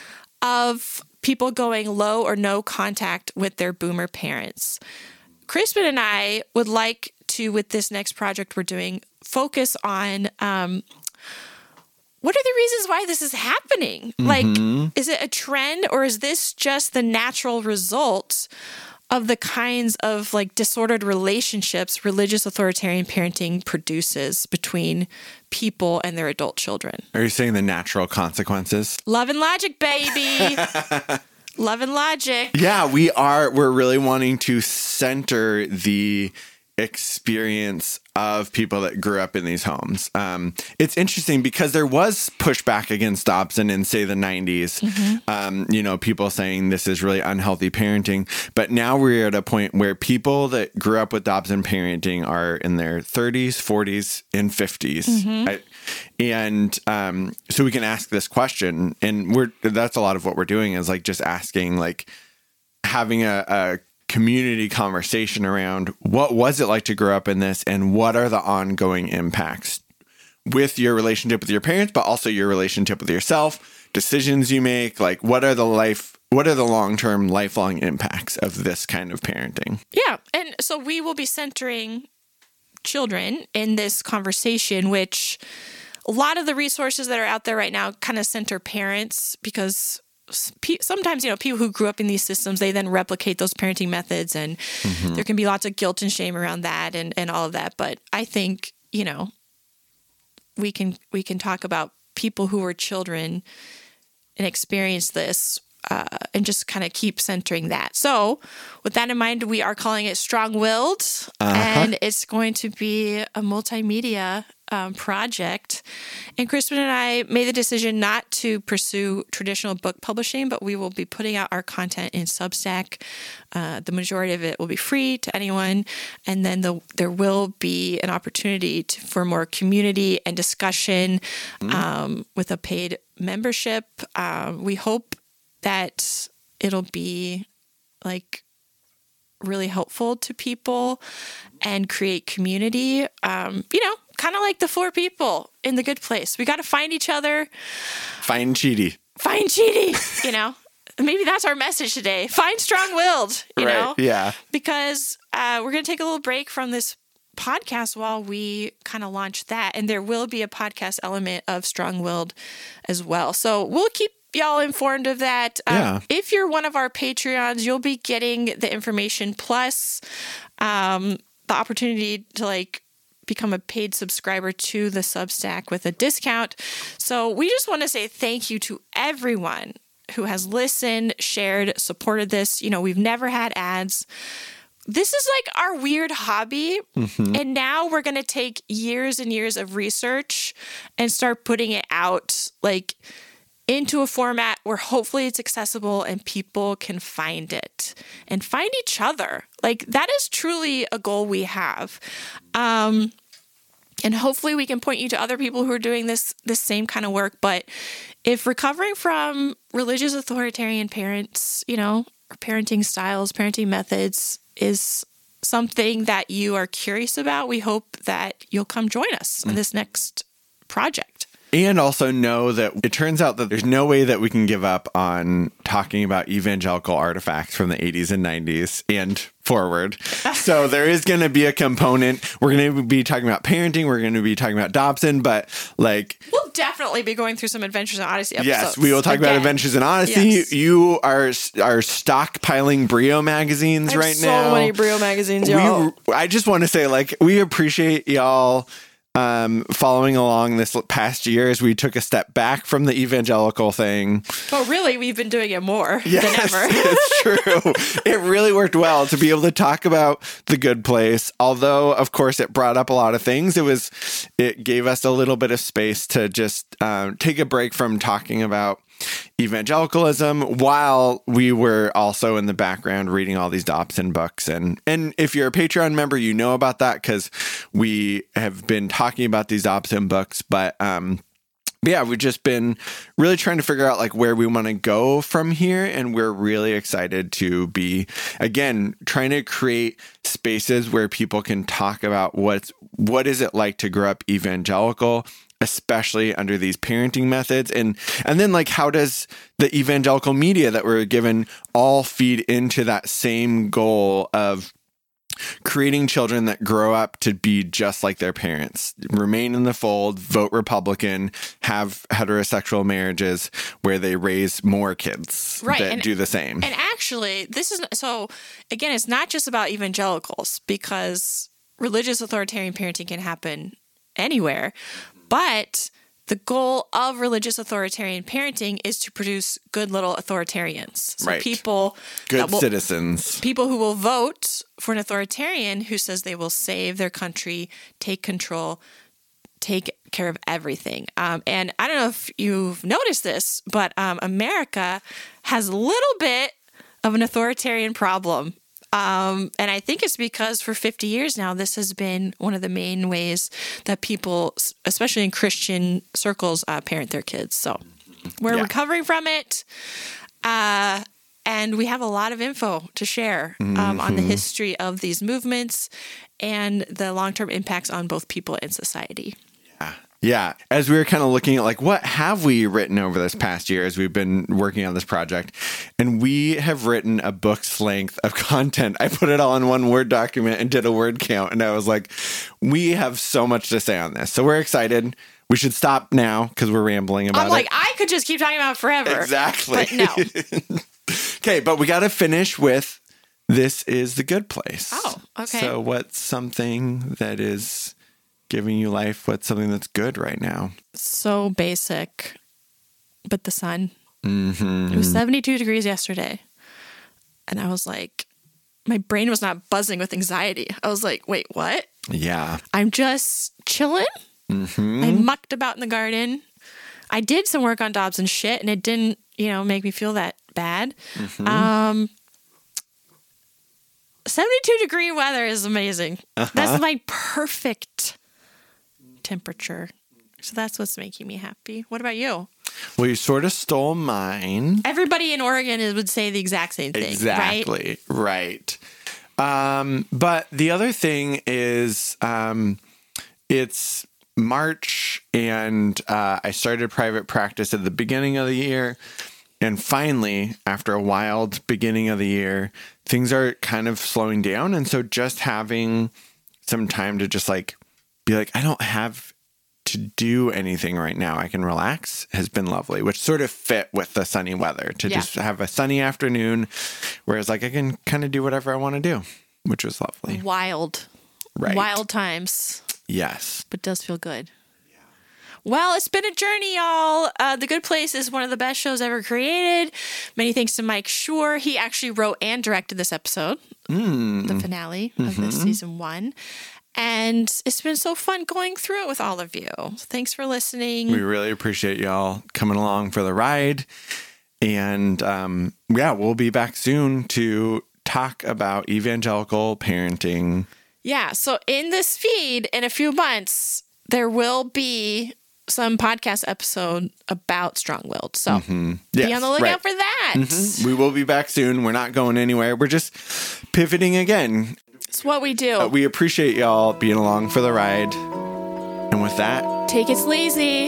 of people going low or no contact with their boomer parents. Crispin and I would like to, with this next project we're doing, focus on um, what are the reasons why this is happening? Mm-hmm. Like, is it a trend or is this just the natural result of the kinds of like disordered relationships religious authoritarian parenting produces between people and their adult children? Are you saying the natural consequences? Love and logic, baby. Love and logic. Yeah, we are. We're really wanting to center the experience of people that grew up in these homes. Um, it's interesting because there was pushback against Dobson in, say, the nineties. Mm-hmm. Um, you know, people saying this is really unhealthy parenting. But now we're at a point where people that grew up with Dobson parenting are in their thirties, forties, and fifties. Mm-hmm. I, and um, so we can ask this question, and we're that's a lot of what we're doing is like just asking, like having a, a community conversation around what was it like to grow up in this and what are the ongoing impacts with your relationship with your parents, but also your relationship with yourself, decisions you make, like what are the life, what are the long-term lifelong impacts of this kind of parenting? Yeah. And so we will be centering children in this conversation, which a lot of the resources that are out there right now kind of center parents because sometimes, you know, people who grew up in these systems, they then replicate those parenting methods and mm-hmm. there can be lots of guilt and shame around that and, and all of that. But I think, you know, we can, we can talk about people who were children and experience this uh, and just kind of keep centering that. So with that in mind, we are calling it Strong-Willed uh-huh. and it's going to be a multimedia Um, project. And Crispin and I made the decision not to pursue traditional book publishing, but we will be putting out our content in Substack. Uh, the majority of it will be free to anyone. And then the, there will be an opportunity to, for more community and discussion mm. um, with a paid membership. Um, we hope that it'll be like really helpful to people and create community. Um, you know, kind of like the four people in The Good Place. We got to find each other. Find Chidi. Find Chidi, you know. Maybe that's our message today. Find Strong-Willed, you right. know. Yeah. Because uh, we're going to take a little break from this podcast while we kind of launch that. And there will be a podcast element of Strong-Willed as well. So we'll keep y'all informed of that. Um, yeah. If you're one of our Patreons, you'll be getting the information plus um, the opportunity to like become a paid subscriber to the Substack with a discount. So we just want to say thank you to everyone who has listened, shared, supported this. You know, we've never had ads. This is like our weird hobby. Mm-hmm. And now we're going to take years and years of research and start putting it out like into a format where hopefully it's accessible and people can find it and find each other. Like that is truly a goal we have. Um, And hopefully we can point you to other people who are doing this this same kind of work. But if recovering from religious authoritarian parents, you know, or parenting styles, parenting methods is something that you are curious about, we hope that you'll come join us in this next project. And also know that it turns out that there's no way that we can give up on talking about evangelical artifacts from the eighties and nineties and forward. So there is going to be a component. We're going to be talking about parenting. We're going to be talking about Dobson, but like... We'll definitely be going through some Adventures in Odyssey episodes. Yes, we will talk Again. about Adventures in Odyssey. Yes. You are are stockpiling Brio magazines I have right so now. many Brio magazines, y'all. We, I just want to say, like, we appreciate y'all um, following along this past year as we took a step back from the evangelical thing. But really, we've been doing it more Yes, than ever. it's true. It really worked well to be able to talk about The Good Place. Although, of course, it brought up a lot of things. It was, it gave us a little bit of space to just um, take a break from talking about evangelicalism while we were also in the background reading all these Dobson books. And and if you're a Patreon member, you know about that because we have been talking about these Dobson books. But um, yeah, we've just been really trying to figure out like where we want to go from here. And we're really excited to be, again, trying to create spaces where people can talk about what's, what is it like to grow up evangelical, especially under these parenting methods. And and then like how does the evangelical media that we're given all feed into that same goal of creating children that grow up to be just like their parents, remain in the fold, vote Republican, have heterosexual marriages where they raise more kids Right, that and- do the same. And actually, this is so, again, it's not just about evangelicals because religious authoritarian parenting can happen anywhere. But the goal of religious authoritarian parenting is to produce good little authoritarians. So Right. people Good that will, citizens. people who will vote for an authoritarian who says they will save their country, take control, take care of everything. Um, and I don't know if you've noticed this, but um, America has a little bit of an authoritarian problem. Um, and I think it's because for fifty years now, this has been one of the main ways that people, especially in Christian circles, uh, parent their kids. So we're Yeah. recovering from it. Uh, and we have a lot of info to share um, on the history of these movements and the long-term impacts on both people and society. Yeah. As we were kind of looking at like, what have we written over this past year as we've been working on this project? And we have written a book's length of content. I put it all in one Word document and did a word count. And I was like, we have so much to say on this. So we're excited. We should stop now because we're rambling about I'm like, it. I could just keep talking about it forever. Exactly. But no. Okay. But we got to finish with This is the Good Place. Oh, okay. So what's something that is giving you life? What's something that's good right now? So basic, but the sun. Mm-hmm. It was seventy-two degrees yesterday. And I was like, my brain was not buzzing with anxiety. I was like, wait, what? Yeah. I'm just chilling. Mm-hmm. I mucked about in the garden. I did some work on Dobson's shit, and it didn't, you know, make me feel that bad. Mm-hmm. Um, seventy-two degree weather is amazing. Uh-huh. That's my perfect temperature. So that's what's making me happy. What about you? Well, you sort of stole mine. Everybody in Oregon is- would say the exact same thing, right? Exactly. Right. Um, but the other thing is um, it's March and uh, I started private practice at the beginning of the year. And finally, after a wild beginning of the year, things are kind of slowing down. And so just having some time to just like be like, I don't have to do anything right now. I can relax has been lovely, which sort of fit with the sunny weather to Yeah. just have a sunny afternoon. Whereas like I can kind of do whatever I want to do, which was lovely. Wild. Right. Wild times, Yes. but does feel good. Well, it's been a journey, y'all. Uh, The Good Place is one of the best shows ever created. Many thanks to Mike Schur. He actually wrote and directed this episode, Mm. the finale of this season one. And it's been so fun going through it with all of you. So thanks for listening. We really appreciate y'all coming along for the ride. And um, yeah, we'll be back soon to talk about evangelical parenting. Yeah, so in this feed, in a few months, there will be some podcast episode about Strong-Willed. So Mm-hmm. Yes, be on the lookout right. for that. Mm-hmm. We will be back soon. We're not going anywhere. We're just pivoting again. It's what we do. Uh, we appreciate y'all being along for the ride. And with that, Take it sleazy.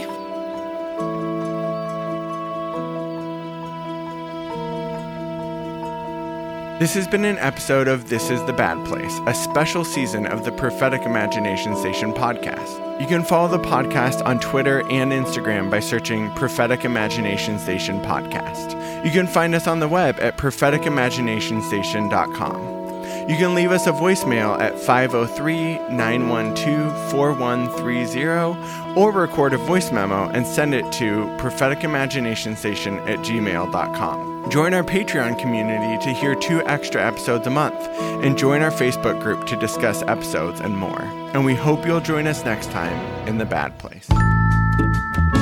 this has been an episode of This is the Bad Place, a special season of the Prophetic Imagination Station podcast. You can follow the podcast on Twitter and Instagram by searching Prophetic Imagination Station Podcast. You can find us on the web at prophetic imagination station dot com. You can leave us a voicemail at five oh three, nine one two, four one three zero or record a voice memo and send it to prophetic imagination station at gmail dot com. Join our Patreon community to hear two extra episodes a month, and join our Facebook group to discuss episodes and more. And we hope you'll join us next time in The Bad Place.